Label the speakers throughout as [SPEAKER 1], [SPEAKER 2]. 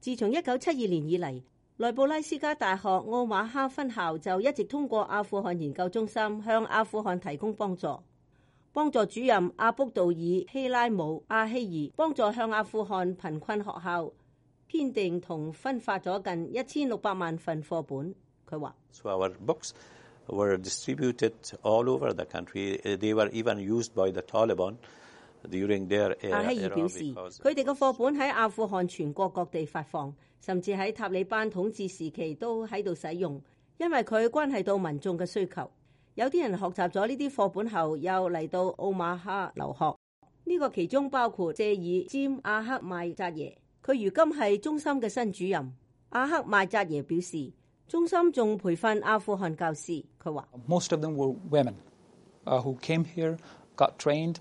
[SPEAKER 1] 自從1972年以嚟，內布拉斯加大學奧馬哈分校就一直通過阿富汗研究中心向阿富汗提供幫助。幫助主任阿卜杜爾希拉姆阿希爾幫助向阿富汗貧困學校編訂同分發咗近1600萬份課本。佢話
[SPEAKER 2] ：So our books were distributed all over the country. They were even used by the Taliban during their era.
[SPEAKER 1] 阿希爾表示，佢哋嘅課本喺阿富汗全國各地發放，甚至喺塔利班統治時期都喺度使用，因為佢關係到民眾嘅需求。有啲人學習咗呢啲課本後，又嚟到奧馬哈留學。呢個其中包括謝爾詹阿克邁扎耶，佢如今係中心嘅新主任。阿克邁扎耶表示，中心仲培訓阿富汗教師。佢話
[SPEAKER 3] ：Most of them were women who came here, got trained,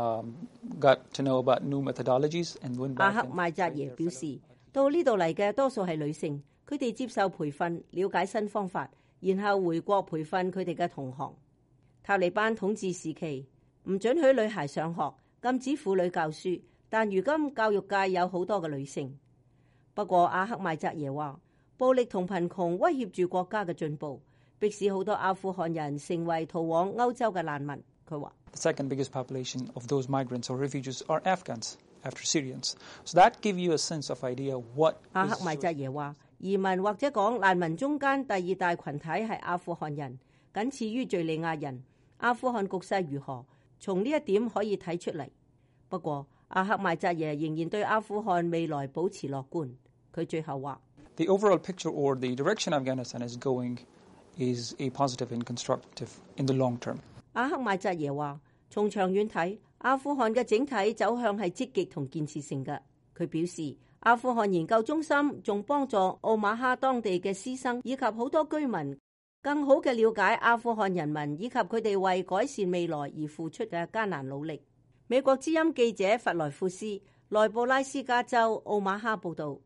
[SPEAKER 3] got to know about new methodologies, and went back.
[SPEAKER 1] 阿克邁扎耶表示，到呢度嚟嘅多數係女性，佢哋接受培訓，了解新方法。然後回國培訓佢哋嘅同行。塔利班統治時期唔准許女孩上學，禁止婦女教書，但如今教育界有好多嘅女性。不過阿克邁扎耶話，暴力同貧窮威脅住國家嘅進步，迫使好多阿富汗人成為逃往歐洲嘅難民。佢話
[SPEAKER 3] The second biggest population of those migrants or refugees are Afghans after Syrians. So that gives you a sense of idea what.
[SPEAKER 1] 阿克邁扎耶話，移民或者講難民中間第二大群體係阿富汗人，僅次於敘利亞人。阿富汗局勢如何，從呢一點可以睇出嚟。不過阿克邁扎耶仍然對阿富汗未來保持樂觀。佢最後話
[SPEAKER 3] The overall picture or the direction Afghanistan is going is a positive and constructive in the long term.
[SPEAKER 1] 阿克邁扎耶話，從長遠睇，阿富汗嘅整體走向係積極同建設性嘅。佢表示，阿富汗研究中心仲幫助奧馬哈當地嘅師生以及好多居民更好嘅了解阿富汗人民以及佢哋為改善未來而付出嘅艱難努力。美國之音記者弗萊庫斯，內布拉斯加州奧馬哈報道。